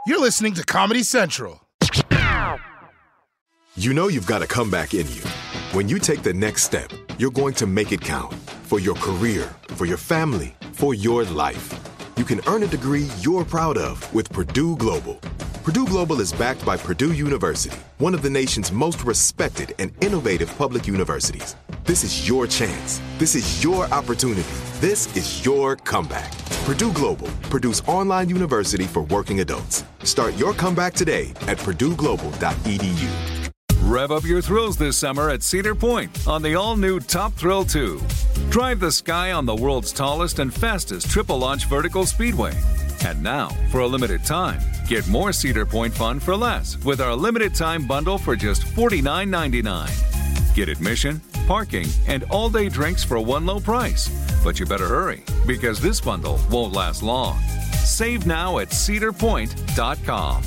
You're listening to Comedy Central. You know you've got a comeback in you. When you take the next step, you're going to make it count. For your career, for your family, for your life. You can earn a degree you're proud of with Purdue Global. Purdue Global is backed by Purdue University, one of the nation's most respected and innovative public universities. This is your chance. This is your opportunity. This is your comeback. Purdue Global, Purdue's online university for working adults. Start your comeback today at purdueglobal.edu. Rev up your thrills this summer at Cedar Point on the all-new Top Thrill 2. Drive the sky on the world's tallest and fastest triple-launch vertical speedway. And now, for a limited time, get more Cedar Point fun for less with our limited-time bundle for just $49.99. Get admission, parking, and all-day drinks for one low price. But you better hurry, because this bundle won't last long. Save now at cedarpoint.com.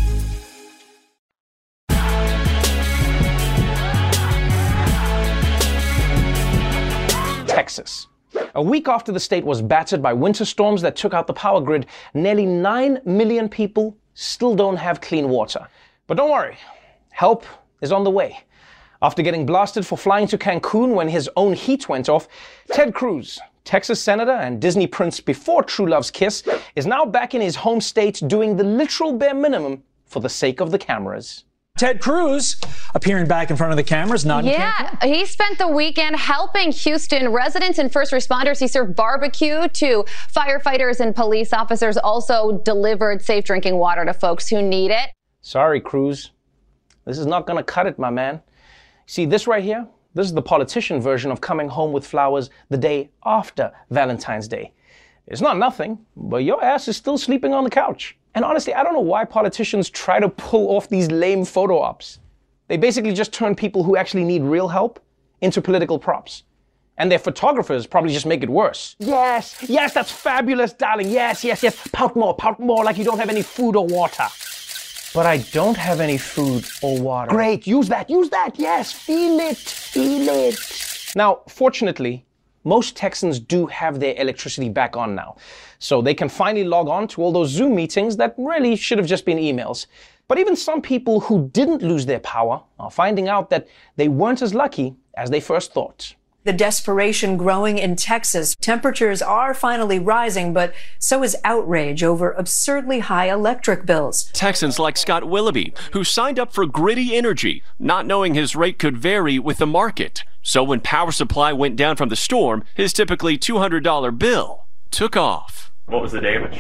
Texas. A week after the state was battered by winter storms that took out the power grid, nearly 9 million people still don't have clean water. But don't worry, help is on the way. After getting blasted for flying to Cancun when his own heat went off, Ted Cruz, Texas senator and Disney prince before True Love's kiss, is now back in his home state doing the literal bare minimum for the sake of the cameras. Ted Cruz appearing back in front of the cameras, not in Cancun. He spent the weekend helping Houston residents and first responders. He served barbecue to firefighters and police officers, also delivered safe drinking water to folks who need it. Sorry, Cruz. This is not going to cut it, my man. See, this right here, this is the politician version of coming home with flowers the day after Valentine's Day. It's not nothing, but your ass is still sleeping on the couch. And honestly, I don't know why politicians try to pull off these lame photo ops. They basically just turn people who actually need real help into political props. And their photographers probably just make it worse. Yes, that's fabulous, darling. Yes. Pout more like you don't have any food or water. But I don't have any food or water. Great, use that, yes, feel it. Now, fortunately, most Texans do have their electricity back on now. So they can finally log on to all those Zoom meetings that really should have just been emails. But even some people who didn't lose their power are finding out that they weren't as lucky as they first thought. The desperation growing in Texas. Temperatures are finally rising, but so is outrage over absurdly high electric bills. Texans like Scott Willoughby, who signed up for Gritty Energy, not knowing his rate could vary with the market. So when power supply went down from the storm, his typically $200 bill took off. What was the damage?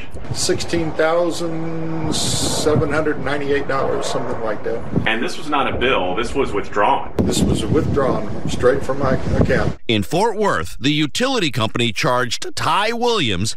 $16,798, something like that. And this was not a bill, this was withdrawn. This was withdrawn straight from my account. In Fort Worth, the utility company charged Ty Williams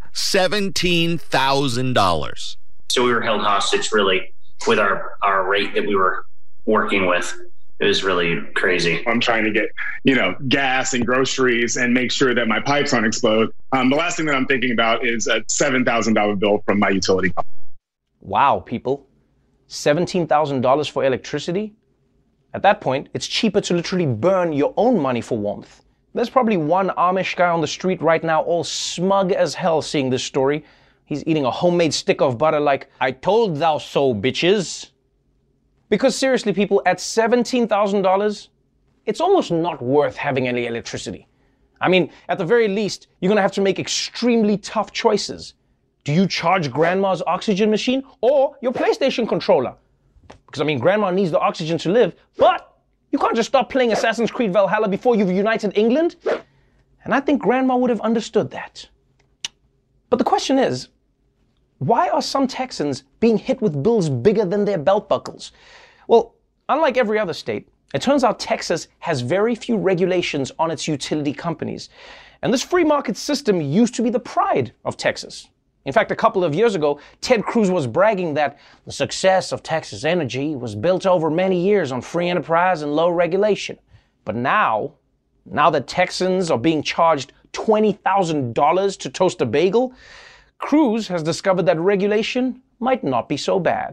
$17,000. So we were held hostage, really, with our rate that we were working with. It was really crazy. I'm trying to get, gas and groceries and make sure that my pipes don't explode. The last thing that I'm thinking about is a $7,000 bill from my utility company. Wow, people. $17,000 for electricity? At that point, it's cheaper to literally burn your own money for warmth. There's probably one Amish guy on the street right now all smug as hell seeing this story. He's eating a homemade stick of butter like, I told thou so, bitches. Because seriously, people, at $17,000, it's almost not worth having any electricity. I mean, at the very least, you're going to have to make extremely tough choices. Do you charge grandma's oxygen machine or your PlayStation controller? Because, grandma needs the oxygen to live, but you can't just stop playing Assassin's Creed Valhalla before you've united England. And I think grandma would have understood that. But the question is, why are some Texans being hit with bills bigger than their belt buckles? Well, unlike every other state, it turns out Texas has very few regulations on its utility companies. And this free market system used to be the pride of Texas. In fact, a couple of years ago, Ted Cruz was bragging that the success of Texas Energy was built over many years on free enterprise and low regulation. But now that Texans are being charged $20,000 to toast a bagel, Cruz has discovered that regulation might not be so bad.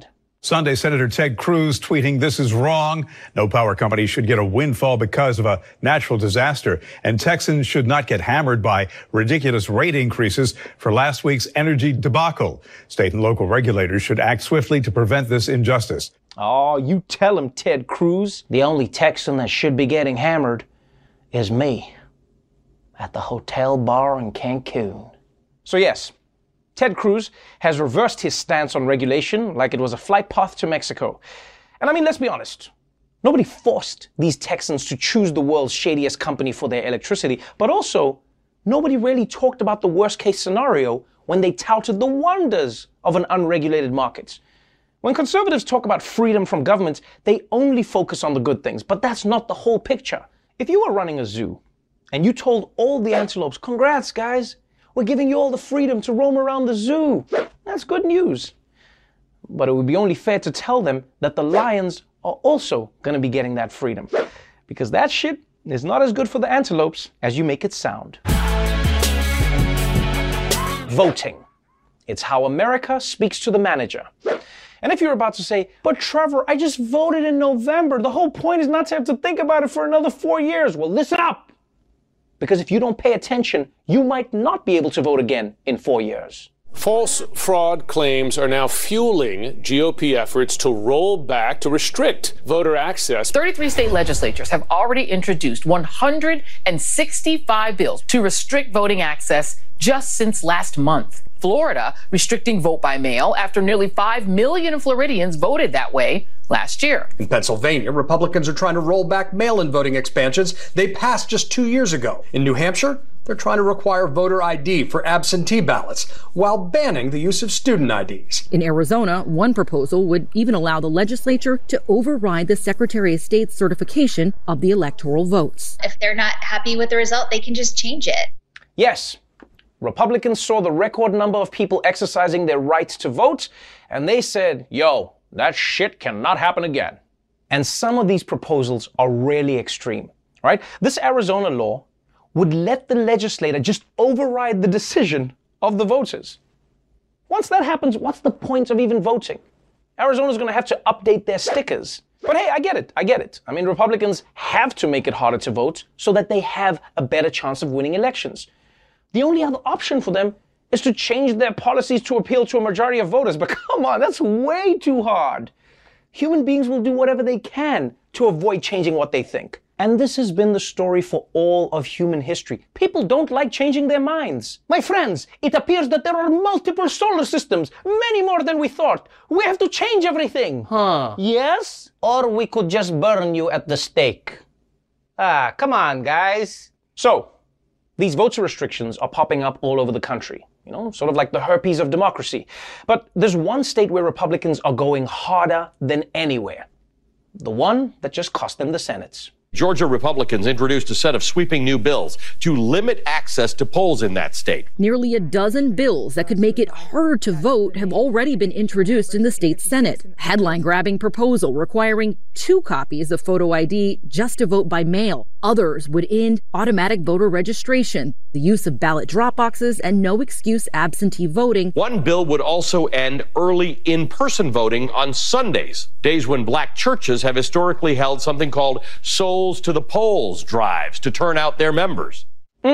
Sunday, Senator Ted Cruz tweeting, "This is wrong. No power company should get a windfall because of a natural disaster. And Texans should not get hammered by ridiculous rate increases for last week's energy debacle. State and local regulators should act swiftly to prevent this injustice." Oh, you tell him, Ted Cruz. The only Texan that should be getting hammered is me at the hotel bar in Cancun. So yes, Ted Cruz has reversed his stance on regulation like it was a flight path to Mexico. And I mean, let's be honest. Nobody forced these Texans to choose the world's shadiest company for their electricity, but also nobody really talked about the worst case scenario when they touted the wonders of an unregulated market. When conservatives talk about freedom from government, they only focus on the good things, but that's not the whole picture. If you were running a zoo and you told all the antelopes, "Congrats, guys, we're giving you all the freedom to roam around the zoo," that's good news. But it would be only fair to tell them that the lions are also going to be getting that freedom, because that shit is not as good for the antelopes as you make it sound. Voting. It's how America speaks to the manager. And if you're about to say, "But Trevor, I just voted in November. The whole point is not to have to think about it for another 4 years." Well, listen up. Because if you don't pay attention, you might not be able to vote again in 4 years. False fraud claims are now fueling GOP efforts to roll back, to restrict voter access. 33 state legislatures have already introduced 165 bills to restrict voting access just since last month. Florida restricting vote by mail after nearly 5 million Floridians voted that way last year. In Pennsylvania, Republicans are trying to roll back mail-in voting expansions they passed just 2 years ago. In New Hampshire, they're trying to require voter ID for absentee ballots while banning the use of student IDs. In Arizona, one proposal would even allow the legislature to override the Secretary of State's certification of the electoral votes. If they're not happy with the result, they can just change it. Yes. Republicans saw the record number of people exercising their right to vote, and they said, "Yo, that shit cannot happen again." And some of these proposals are really extreme, right? This Arizona law would let the legislator just override the decision of the voters. Once that happens, what's the point of even voting? Arizona's going to have to update their stickers. But hey, I get it. I mean, Republicans have to make it harder to vote so that they have a better chance of winning elections. The only other option for them is to change their policies to appeal to a majority of voters. But come on, that's way too hard. Human beings will do whatever they can to avoid changing what they think. And this has been the story for all of human history. People don't like changing their minds. My friends, it appears that there are multiple solar systems, many more than we thought. We have to change everything. Yes? Or we could just burn you at the stake. Come on, guys. So, these voter restrictions are popping up all over the country, sort of like the herpes of democracy. But there's one state where Republicans are going harder than anywhere. The one that just cost them the Senate. Georgia Republicans introduced a set of sweeping new bills to limit access to polls in that state. Nearly a dozen bills that could make it harder to vote have already been introduced in the state Senate. Headline-grabbing proposal requiring 2 copies of photo ID just to vote by mail. Others would end automatic voter registration, the use of ballot drop boxes, and no excuse absentee voting. One bill would also end early in-person voting on Sundays, days when black churches have historically held something called Souls to the Polls drives to turn out their members.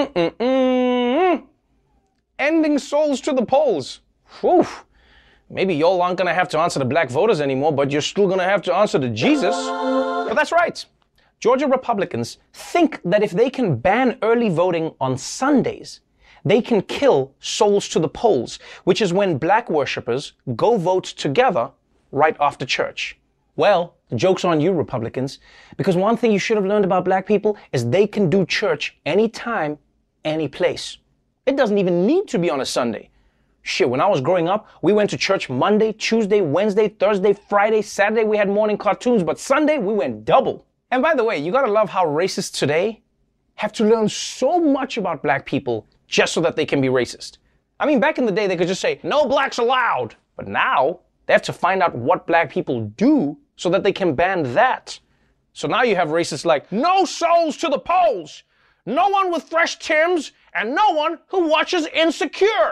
Ending souls to the polls. Whew. Maybe y'all aren't going to have to answer to black voters anymore, but you're still going to have to answer to Jesus. But that's right. Georgia Republicans think that if they can ban early voting on Sundays, they can kill souls to the polls, which is when black worshipers go vote together right after church. Well, the joke's on you, Republicans, because one thing you should have learned about black people is they can do church anytime, any place. It doesn't even need to be on a Sunday. Shit, when I was growing up, we went to church Monday, Tuesday, Wednesday, Thursday, Friday, Saturday, we had morning cartoons, but Sunday, we went double. And by the way, you gotta love how racists today have to learn so much about black people just so that they can be racist. I mean, back in the day, they could just say, "No blacks allowed." But now, they have to find out what black people do so that they can ban that. So now you have racists like, "No souls to the polls, no one with fresh Timbs, and no one who watches Insecure."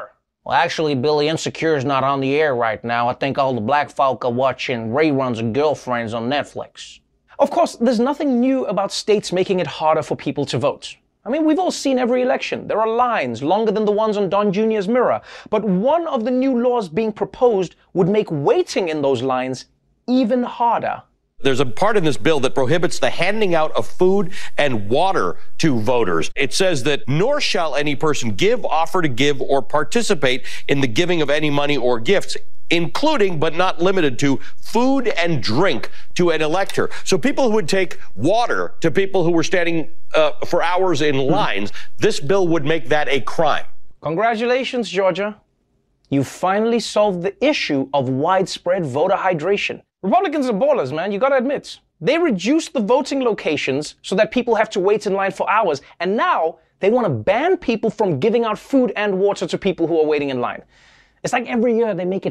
Well, actually, Billy, Insecure's not on the air right now. I think all the black folk are watching reruns of Girlfriends on Netflix. Of course, there's nothing new about states making it harder for people to vote. I mean, we've all seen every election. There are lines longer than the ones on Don Jr.'s mirror. But one of the new laws being proposed would make waiting in those lines even harder. There's a part in this bill that prohibits the handing out of food and water to voters. It says that nor shall any person give, offer to give, or participate in the giving of any money or gifts, including but not limited to food and drink to an elector. So people who would take water to people who were standing for hours in lines, this bill would make that a crime. Congratulations, Georgia. You finally solved the issue of widespread voter hydration. Republicans are ballers, man, you gotta admit. They reduced the voting locations so that people have to wait in line for hours, and now they want to ban people from giving out food and water to people who are waiting in line. It's like every year they make it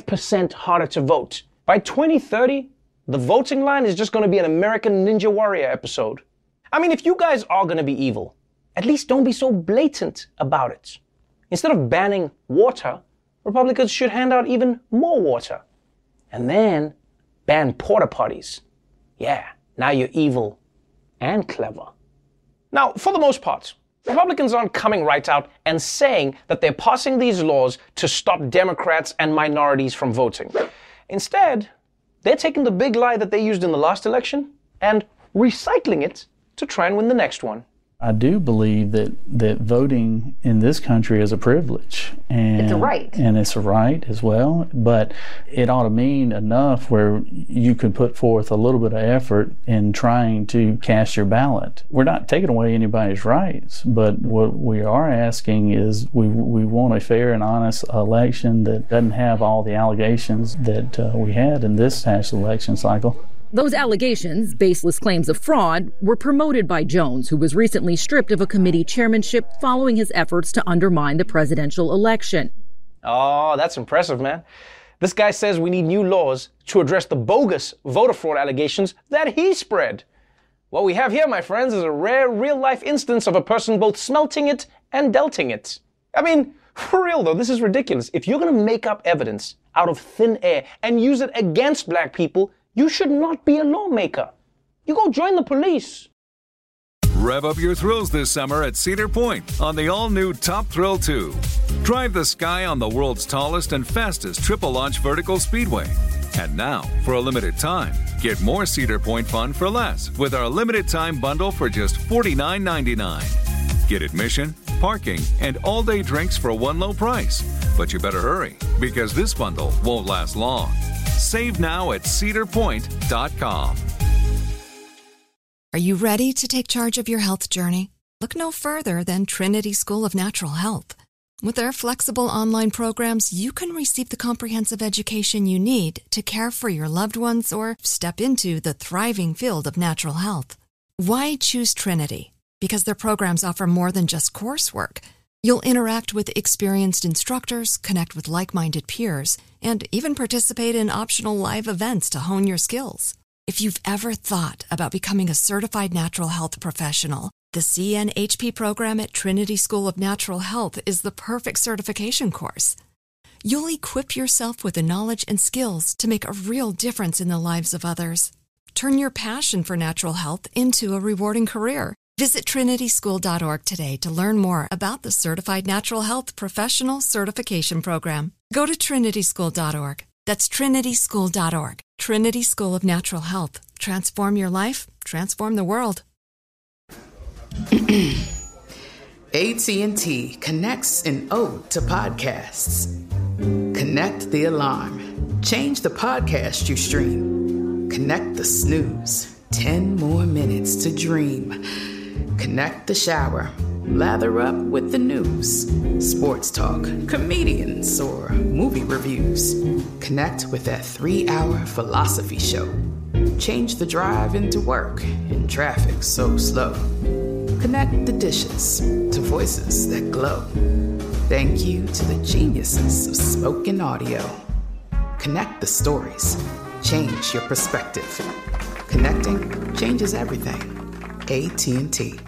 5% harder to vote. By 2030, the voting line is just going to be an American Ninja Warrior episode. I mean, if you guys are going to be evil, at least don't be so blatant about it. Instead of banning water, Republicans should hand out even more water. And then ban porta potties. Yeah, now you're evil and clever. Now, for the most part, Republicans aren't coming right out and saying that they're passing these laws to stop Democrats and minorities from voting. Instead, they're taking the big lie that they used in the last election and recycling it to try and win the next one. I do believe that voting in this country is a privilege. And it's a right. And it's a right as well. But it ought to mean enough where you can put forth a little bit of effort in trying to cast your ballot. We're not taking away anybody's rights, but what we are asking is we want a fair and honest election that doesn't have all the allegations that we had in this past election cycle. Those allegations, baseless claims of fraud, were promoted by Jones, who was recently stripped of a committee chairmanship following his efforts to undermine the presidential election. Oh, that's impressive, man. This guy says we need new laws to address the bogus voter fraud allegations that he spread. What we have here, my friends, is a rare real-life instance of a person both smelting it and delting it. I mean, for real though, this is ridiculous. If you're going to make up evidence out of thin air and use it against black people, you should not be a lawmaker. You go join the police. Rev up your thrills this summer at Cedar Point on the all-new Top Thrill 2. Drive the sky on the world's tallest and fastest triple-launch vertical speedway. And now, for a limited time, get more Cedar Point fun for less with our limited-time bundle for just $49.99. Get admission, parking, and all-day drinks for one low price. But you better hurry, because this bundle won't last long. Save now at cedarpoint.com. Are you ready to take charge of your health journey? Look no further than Trinity School of Natural Health. With their flexible online programs, you can receive the comprehensive education you need to care for your loved ones or step into the thriving field of natural health. Why choose Trinity? Because their programs offer more than just coursework. You'll interact with experienced instructors, connect with like-minded peers, and even participate in optional live events to hone your skills. If you've ever thought about becoming a certified natural health professional, the CNHP program at Trinity School of Natural Health is the perfect certification course. You'll equip yourself with the knowledge and skills to make a real difference in the lives of others. Turn your passion for natural health into a rewarding career. Visit trinityschool.org today to learn more about the Certified Natural Health Professional Certification Program. Go to trinityschool.org. That's trinityschool.org. Trinity School of Natural Health. Transform your life, transform the world. AT&T connects an ode to podcasts. Connect the alarm. Change the podcast you stream. Connect the snooze. 10 more minutes to dream. Connect the shower. Lather up with the news. Sports talk, comedians, or movie reviews. Connect with that 3-hour philosophy show. Change the drive into work in traffic so slow. Connect the dishes to voices that glow. Thank you to the geniuses of spoken audio. Connect the stories. Change your perspective. Connecting changes everything. AT&T.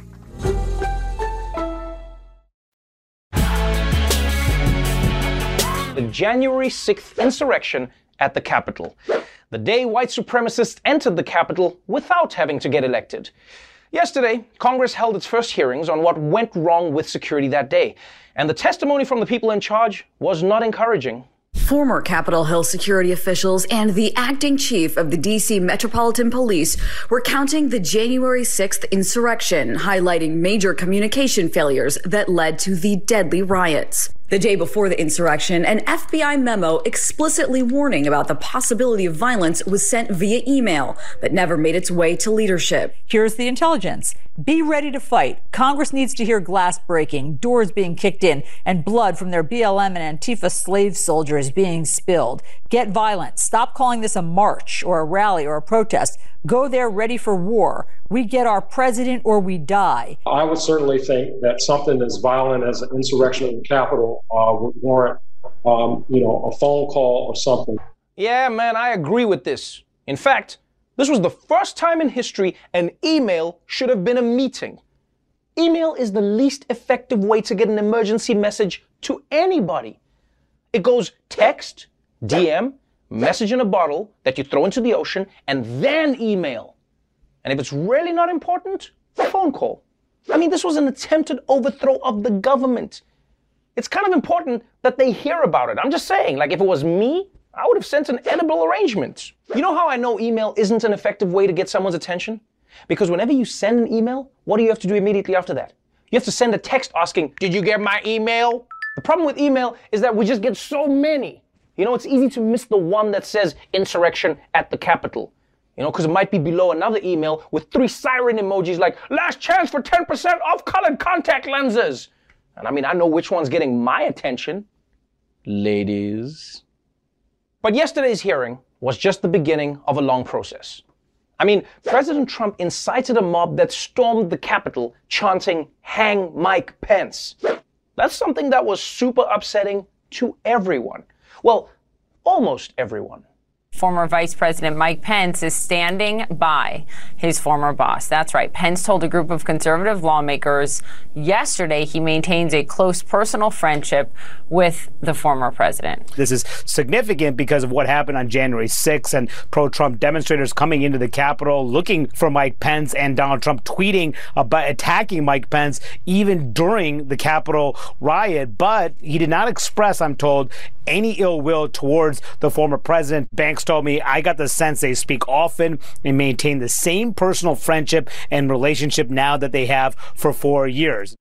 January 6th insurrection at the Capitol, the day white supremacists entered the Capitol without having to get elected. Yesterday, Congress held its first hearings on what went wrong with security that day, and the testimony from the people in charge was not encouraging. Former Capitol Hill security officials and the acting chief of the D.C. Metropolitan Police were counting the January 6th insurrection, highlighting major communication failures that led to the deadly riots. The day before the insurrection, an FBI memo explicitly warning about the possibility of violence was sent via email, but never made its way to leadership. Here's the intelligence. Be ready to fight. Congress needs to hear glass breaking, doors being kicked in, and blood from their BLM and Antifa slave soldiers being spilled. Get violent. Stop calling this a march or a rally or a protest. Go there ready for war. We get our president or we die. I would certainly think that something as violent as an insurrection in the Capitol would warrant, a phone call or something. Yeah, man, I agree with this. In fact, this was the first time in history an email should have been a meeting. Email is the least effective way to get an emergency message to anybody. It goes text, DM, message in a bottle that you throw into the ocean, and then email. And if it's really not important, a phone call. I mean, this was an attempted overthrow of the government. It's kind of important that they hear about it. I'm just saying, like, if it was me, I would have sent an edible arrangement. You know how I know email isn't an effective way to get someone's attention? Because whenever you send an email, what do you have to do immediately after that? You have to send a text asking, did you get my email? The problem with email is that we just get so many. You know, it's easy to miss the one that says insurrection at the Capitol. You know, because it might be below another email with 3 siren emojis like, last chance for 10% off colored contact lenses. And I mean, I know which one's getting my attention. Ladies. But yesterday's hearing was just the beginning of a long process. I mean, President Trump incited a mob that stormed the Capitol chanting, hang Mike Pence. That's something that was super upsetting to everyone. Well, almost everyone. Former Vice President Mike Pence is standing by his former boss. That's right. Pence told a group of conservative lawmakers yesterday he maintains a close personal friendship with the former president. This is significant because of what happened on January 6th and pro-Trump demonstrators coming into the Capitol looking for Mike Pence and Donald Trump tweeting about attacking Mike Pence even during the Capitol riot. But he did not express, I'm told, any ill will towards the former president. Banks told me, I got the sense they speak often and maintain the same personal friendship and relationship now that they have for 4 years.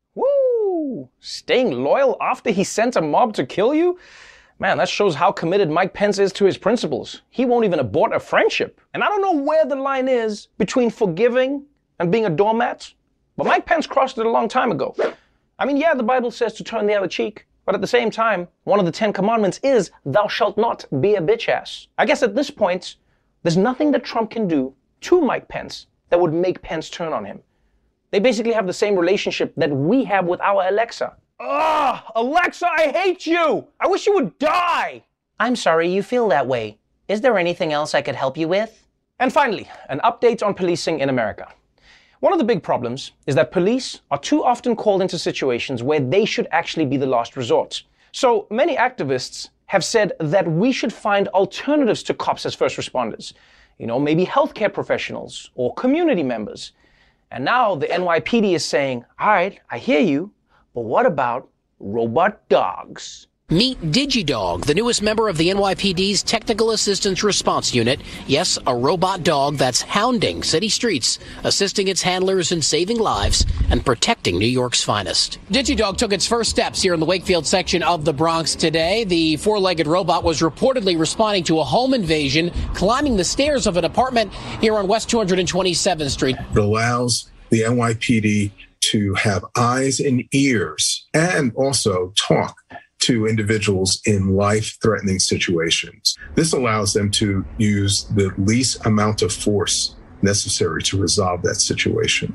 Woo! Staying loyal after he sent a mob to kill you? Man, that shows how committed Mike Pence is to his principles. He won't even abort a friendship. And I don't know where the line is between forgiving and being a doormat, but Mike Pence crossed it a long time ago. I mean, yeah, the Bible says to turn the other cheek. But at the same time, one of the 10 commandments is, thou shalt not be a bitch ass. I guess at this point, there's nothing that Trump can do to Mike Pence that would make Pence turn on him. They basically have the same relationship that we have with our Alexa. Ugh, Alexa, I hate you! I wish you would die! I'm sorry you feel that way. Is there anything else I could help you with? And finally, an update on policing in America. One of the big problems is that police are too often called into situations where they should actually be the last resort. So many activists have said that we should find alternatives to cops as first responders. You know, maybe healthcare professionals or community members. And now the NYPD is saying, all right, I hear you, but what about robot dogs? Meet DigiDog, the newest member of the NYPD's Technical Assistance Response Unit. Yes, a robot dog that's hounding city streets, assisting its handlers in saving lives and protecting New York's finest. DigiDog took its first steps here in the Wakefield section of the Bronx today. The four-legged robot was reportedly responding to a home invasion, climbing the stairs of an apartment here on West 227th Street. It allows the NYPD to have eyes and ears and also talk to individuals in life-threatening situations. This allows them to use the least amount of force necessary to resolve that situation.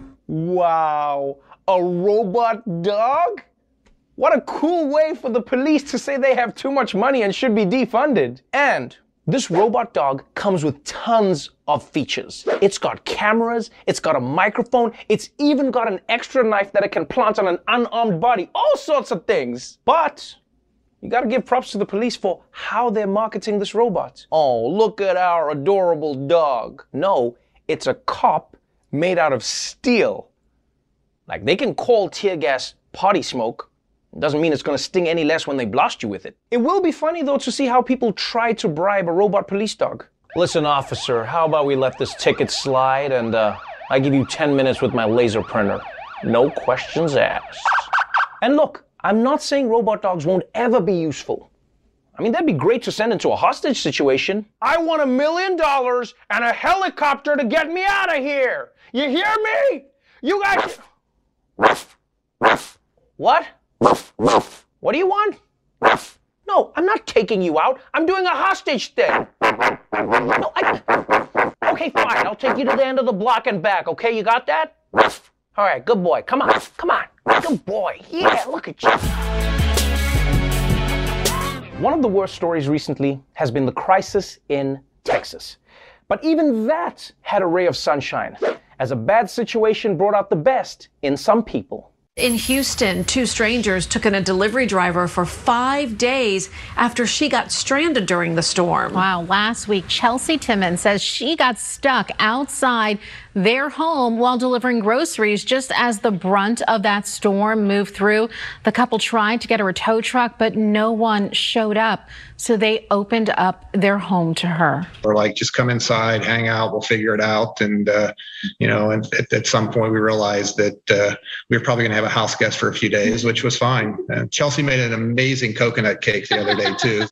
Wow, a robot dog? What a cool way for the police to say they have too much money and should be defunded. And this robot dog comes with tons of features. It's got cameras, it's got a microphone, it's even got an extra knife that it can plant on an unarmed body, all sorts of things. But You gotta give props to the police for how they're marketing this robot. Oh, look at our adorable dog. No, it's a cop made out of steel. Like, they can call tear gas potty smoke. It doesn't mean it's gonna sting any less when they blast you with it. It will be funny, though, to see how people try to bribe a robot police dog. Listen, officer, how about we let this ticket slide and I give you 10 minutes with my laser printer. No questions asked. And look, I'm not saying robot dogs won't ever be useful. I mean, that'd be great to send into a hostage situation. I want $1 million and a helicopter to get me out of here. You hear me? You guys... What? What do you want? No, I'm not taking you out. I'm doing a hostage thing. No, Okay, fine. I'll take you to the end of the block and back. Okay, you got that? All right, good boy. Come on. Come on. Good boy. Yeah, look at you. One of the worst stories recently has been the crisis in Texas. But even that had a ray of sunshine, as a bad situation brought out the best in some people. In Houston, 2 strangers took in a delivery driver for 5 days after she got stranded during the storm. Wow. Last week, Chelsea Timmons says she got stuck outside their home while delivering groceries just as the brunt of that storm moved through. The couple tried to get her a tow truck, but no one showed up. So they opened up their home to her. We're like, just come inside, hang out, we'll figure it out. And, and at some point we realized that we were probably going to have a house guest for a few days, which was fine. Chelsea made an amazing coconut cake the other day, too.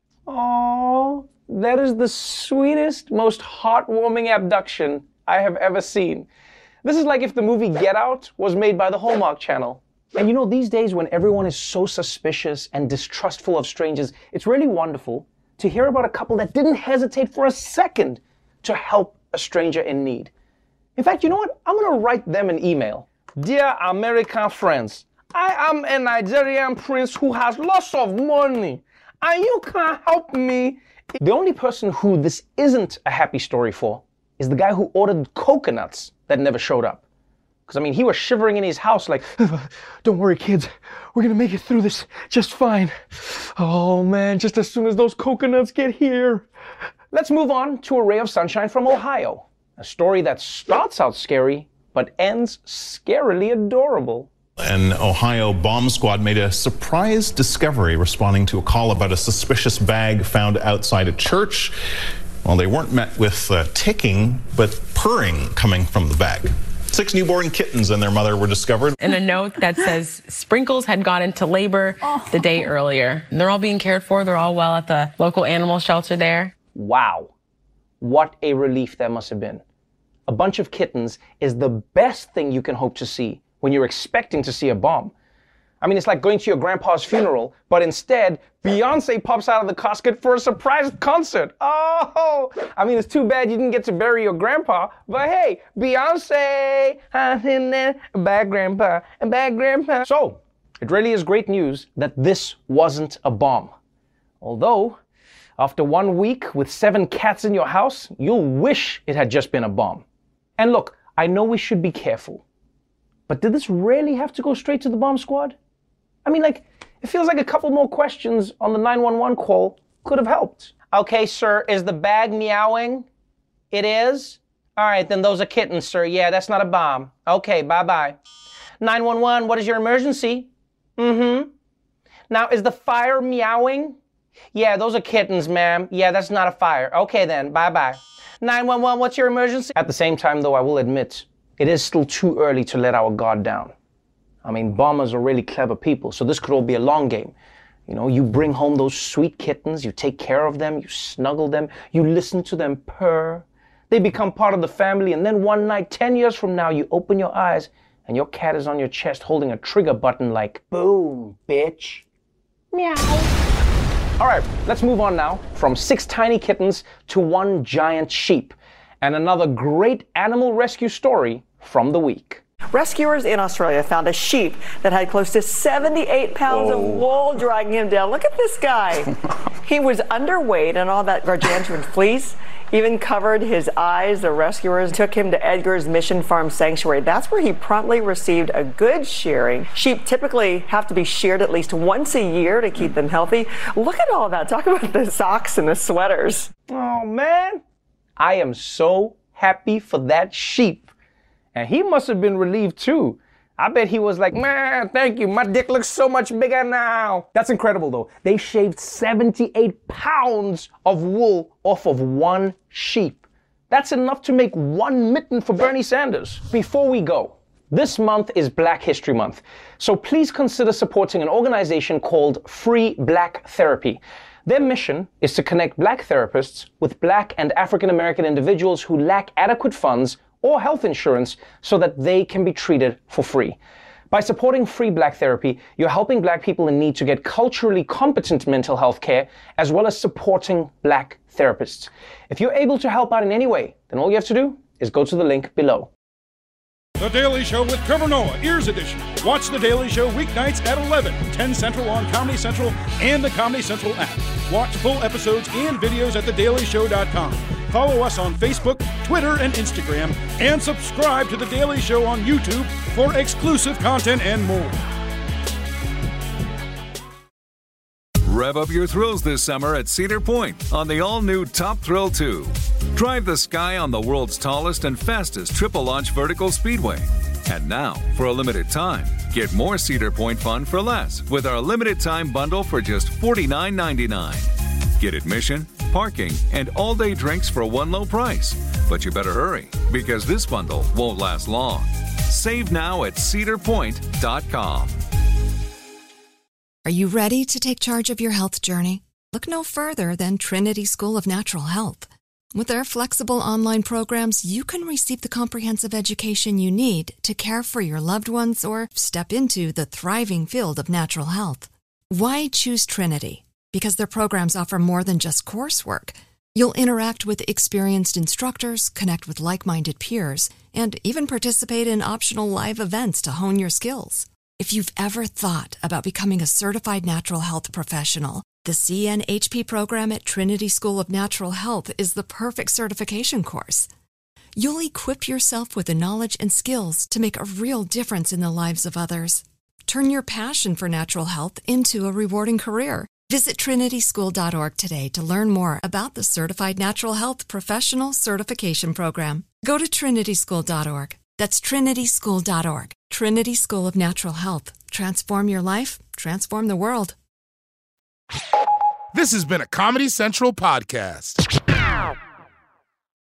Oh, that is the sweetest, most heartwarming abduction I have ever seen. This is like if the movie Get Out was made by the Hallmark Channel. And you know, these days when everyone is so suspicious and distrustful of strangers, it's really wonderful to hear about a couple that didn't hesitate for a second to help a stranger in need. In fact, you know what? I'm going to write them an email. Dear American friends, I am a Nigerian prince who has lots of money, and you can help me. The only person who this isn't a happy story for is the guy who ordered coconuts that never showed up. Because, I mean, he was shivering in his house like, don't worry, kids, we're going to make it through this just fine. Oh, man, just as soon as those coconuts get here. Let's move on to a ray of sunshine from Ohio. A story that starts out scary, but ends scarily adorable. An Ohio bomb squad made a surprise discovery responding to a call about a suspicious bag found outside a church. Well, they weren't met with ticking, but purring coming from the bag. 6 newborn kittens and their mother were discovered. And a note that says Sprinkles had gone into labor the day earlier. And they're all being cared for. They're all well at the local animal shelter there. Wow. What a relief that must have been. A bunch of kittens is the best thing you can hope to see when you're expecting to see a bomb. I mean, it's like going to your grandpa's funeral, but instead, Beyonce pops out of the casket for a surprise concert. Oh, I mean, it's too bad you didn't get to bury your grandpa, but hey, Beyonce, bad grandpa, and bad grandpa. So, it really is great news that this wasn't a bomb. Although, after 1 week with 7 cats in your house, you'll wish it had just been a bomb. And look, I know we should be careful, but did this really have to go straight to the bomb squad? I mean, like, it feels like a couple more questions on the 911 call could have helped. Okay, sir, is the bag meowing? It is? All right, then those are kittens, sir. Yeah, that's not a bomb. Okay, bye-bye. 911, what is your emergency? Now, is the fire meowing? Yeah, those are kittens, ma'am. Yeah, that's not a fire. Okay, then, bye-bye. 911, what's your emergency? At the same time, though, I will admit, it is still too early to let our guard down. I mean, bombers are really clever people, so this could all be a long game. You know, you bring home those sweet kittens, you take care of them, you snuggle them, you listen to them purr. They become part of the family, and then one night, 10 years from now, you open your eyes, and your cat is on your chest holding a trigger button like, boom, bitch. Meow. All right, let's move on now from 6 tiny kittens to 1 giant sheep, and another great animal rescue story from the week. Rescuers in Australia found a sheep that had close to 78 pounds of wool dragging him down. Look at this guy. He was underweight, and all that gargantuan fleece even covered his eyes. The rescuers took him to Edgar's Mission Farm Sanctuary. That's where he promptly received a good shearing. Sheep typically have to be sheared at least once a year to keep them healthy. Look at all that. Talk about the socks and the sweaters. Oh, man. I am so happy for that sheep. And he must have been relieved too. I bet he was like, man, thank you. My dick looks so much bigger now. That's incredible though. They shaved 78 pounds of wool off of one sheep. That's enough to make one mitten for Bernie Sanders. Before we go, this month is Black History Month. So please consider supporting an organization called Free Black Therapy. Their mission is to connect Black therapists with Black and African American individuals who lack adequate funds or health insurance so that they can be treated for free. By supporting Free Black Therapy, you're helping Black people in need to get culturally competent mental health care, as well as supporting Black therapists. If you're able to help out in any way, then all you have to do is go to the link below. The Daily Show with Trevor Noah, Ears Edition. Watch The Daily Show weeknights at 11, 10 Central on Comedy Central and the Comedy Central app. Watch full episodes and videos at thedailyshow.com. Follow us on Facebook, Twitter, and Instagram, and subscribe to The Daily Show on YouTube for exclusive content and more. Rev up your thrills this summer at Cedar Point on the all-new Top Thrill 2. Drive the sky on the world's tallest and fastest triple-launch vertical speedway. And now, for a limited time, get more Cedar Point fun for less with our limited-time bundle for just $49.99. Get admission, parking, and all-day drinks for one low price. But you better hurry, because this bundle won't last long. Save now at cedarpoint.com. Are you ready to take charge of your health journey? Look no further than Trinity School of Natural Health. With their flexible online programs, you can receive the comprehensive education you need to care for your loved ones or step into the thriving field of natural health. Why choose Trinity? Because their programs offer more than just coursework. You'll interact with experienced instructors, connect with like-minded peers, and even participate in optional live events to hone your skills. If you've ever thought about becoming a certified natural health professional, the CNHP program at Trinity School of Natural Health is the perfect certification course. You'll equip yourself with the knowledge and skills to make a real difference in the lives of others. Turn your passion for natural health into a rewarding career. Visit trinityschool.org today to learn more about the Certified Natural Health Professional Certification Program. Go to trinityschool.org. That's trinityschool.org. Trinity School of Natural Health. Transform your life, transform the world. This has been a Comedy Central podcast.